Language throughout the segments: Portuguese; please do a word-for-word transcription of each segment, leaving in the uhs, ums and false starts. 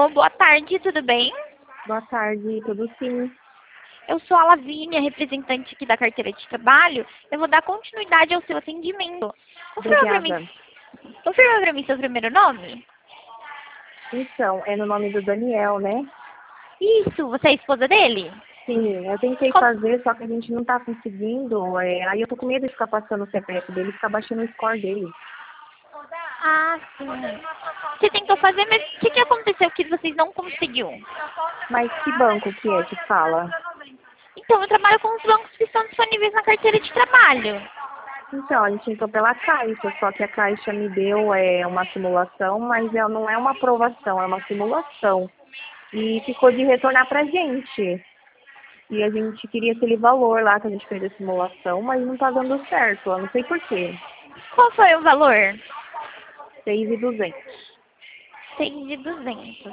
Alô, boa tarde, tudo bem? Boa tarde, tudo sim? Eu sou a Lavínia, representante aqui da carteira de trabalho. Eu vou dar continuidade ao seu atendimento. Confirma para mim, Obrigada. confirma para mim seu primeiro nome? Então, é no nome do Daniel, né? Isso, você é a esposa dele? Sim, eu tentei Como... fazer, só que a gente não tá conseguindo. É, aí eu tô com medo de ficar passando o C P F dele e ficar baixando o score dele. Ah, sim. Você tentou fazer, mas o que, que aconteceu que vocês não conseguiu? Mas que banco que é que fala? Então, eu trabalho com os bancos que estão disponíveis na carteira de trabalho. Então, a gente entrou pela Caixa, só que a Caixa me deu é, uma simulação, mas ela não é uma aprovação, é uma simulação. E ficou de retornar pra gente. E a gente queria aquele valor lá que a gente fez a simulação, mas não tá dando certo, eu não sei por quê. Qual foi o valor? seis mil e duzentos. seis mil e duzentos.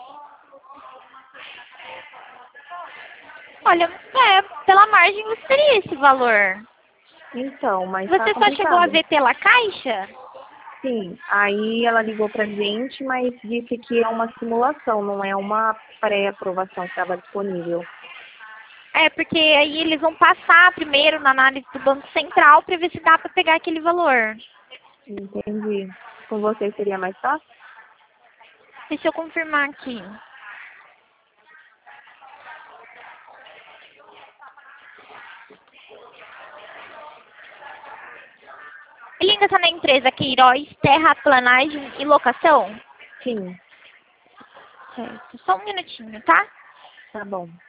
Olha, é, pela margem você teria esse valor. Então, mas tá Você só chegou a complicado. ver pela caixa? Sim, aí ela ligou pra gente, mas disse que é uma simulação, não é uma pré-aprovação que estava disponível. É, porque aí eles vão passar primeiro na análise do Banco Central para ver se dá para pegar aquele valor. Entendi. Com vocês seria mais fácil? Deixa eu confirmar aqui. Ele ainda está na empresa Queiroz, Terraplanagem e Locação? Sim, Certo. Só um minutinho, tá? tá bom.